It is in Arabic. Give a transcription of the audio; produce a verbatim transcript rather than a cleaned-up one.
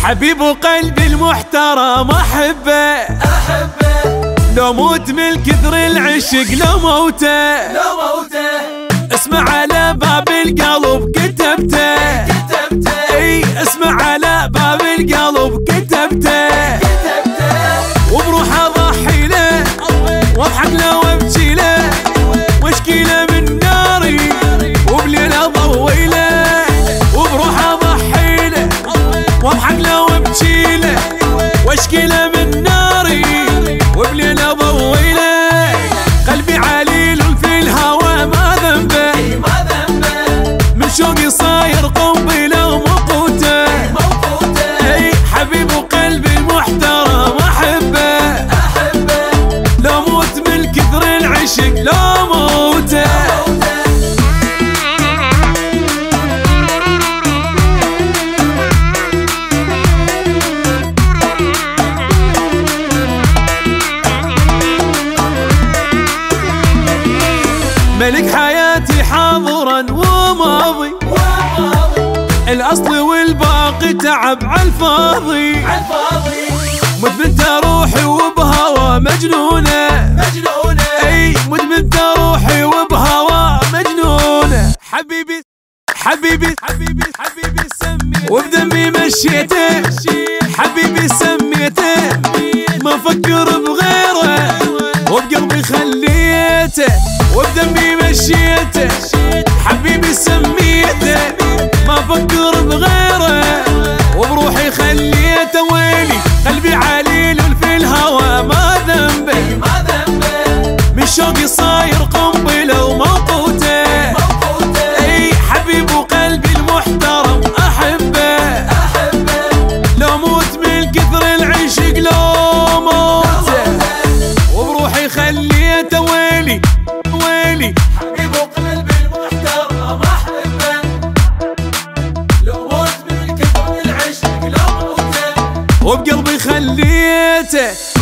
حبيب قلبي المحترم أحبه أحبه لو موت من كثر العشق لو موته لو موته اسمع على باب القلب كتبته كتبته اي اسمع على باب القلب كتبته كتبته وبروح اضحي له واضحك له وابكي له واشكي له من ناري وبليل اضوي له وبروح اضحي له واضحك له وابكي له واشكي له من ناري وبليل اضوي له قلبي عليل في الهوى ما ذنبه ما ذنبه من شوقي صاير قنبله وموقوته موقوته اي حبيب قلبي المحترم احبه احبه لو موت من كثر العشق لو موته ملك حياتي حاضرا وماضي الاصل والباقي تعب عالفاضي عالفاضي مدمنت روحي وبهوى مجنونه مجنونه اي مدمنت روحي وبهوى مجنونه حبيبي حبيبي حبيبي حبيبي سميته وبدمي مشيته حبيبي سميته ما افكر بغيره وبقلبي خليته وبدمي مشيته حبيبي سميته ما افكر بغيره وبروحي خليته ويلي قلبي عليل في الهوى ما ذنبه ما ذنبه من شوقي صاير قنبله وموقوته موقوته اي حبيب قلبي المحترم احبه احبه لو موت من كثر العشق لو موته وبروحي خليته ويلي ويلي حبيب قلبي المحترم احبه لو موت من كثر العشق لو موته وبقلبي خليته